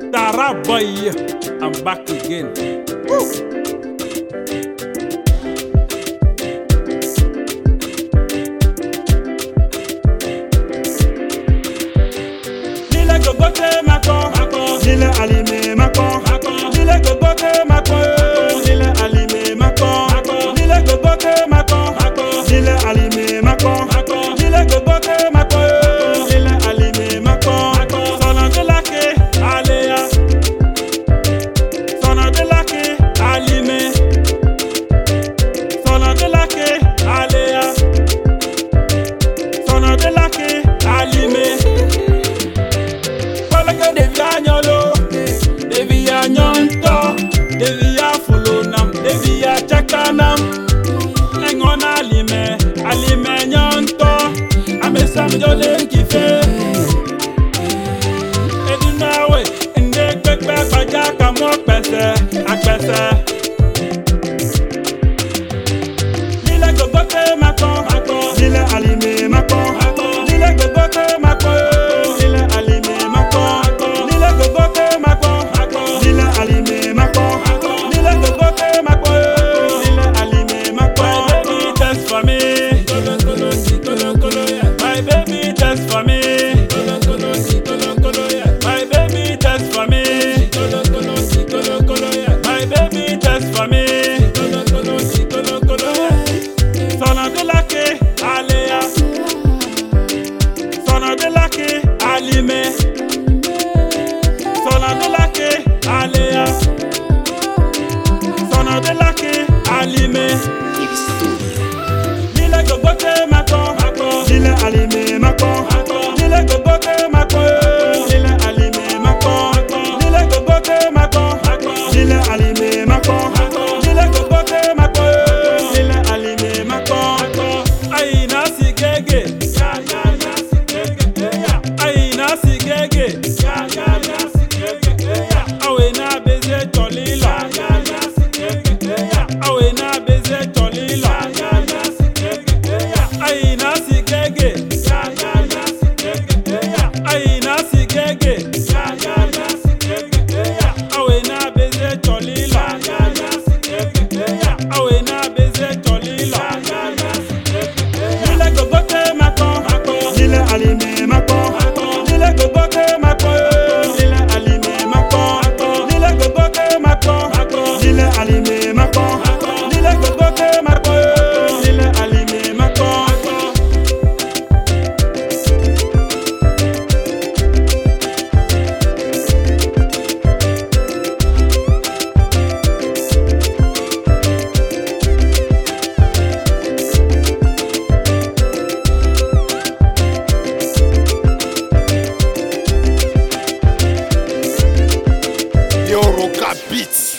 Tara boy, I'm back again. Woo. Nile gogote mako, nile alime mako, nile gogote mako, nile alime mako, nile gogote mako, nile alime mako, nile gogote mako, nile alime mako. Sona de la ke alea, sona de la ke alime, sona de la ke alea, sona de la ke alime. Devia nyolo, devia nyonto, devia fulonam, devia chakanam. Engon alime nyonto, amesam jole kife. Edunawe, inde kwekwe kwaja kamo pese, akpese. Nile gogote mako, nile alime mako, nile gogote mako. My baby just for me. My baby just for me. My baby just for me. Sona de la ke alea, sona de la ke alime, sona de la ke alea, sona de la ke alime. Nile gogote mako, nile alime mako, nile gogote mako, nile alime mako, nile gogote mako, nile alime mako, nile gogote mako, nile alime mako. Ay nasi gege, ya si gege, ay nasi gege, ya si gege, awe na beze tolila, ya si gege, awe na beze tolila. Ay nasi gege, ay nasi gege, awe na beze tolila, awe na beze tolila. Nile gogote mako, nile alime mako, nile gogote mako, nile alime mako, nile gogote mako, nile alime mako, nile gogote mako, nile alime mako. Yoroka Beats.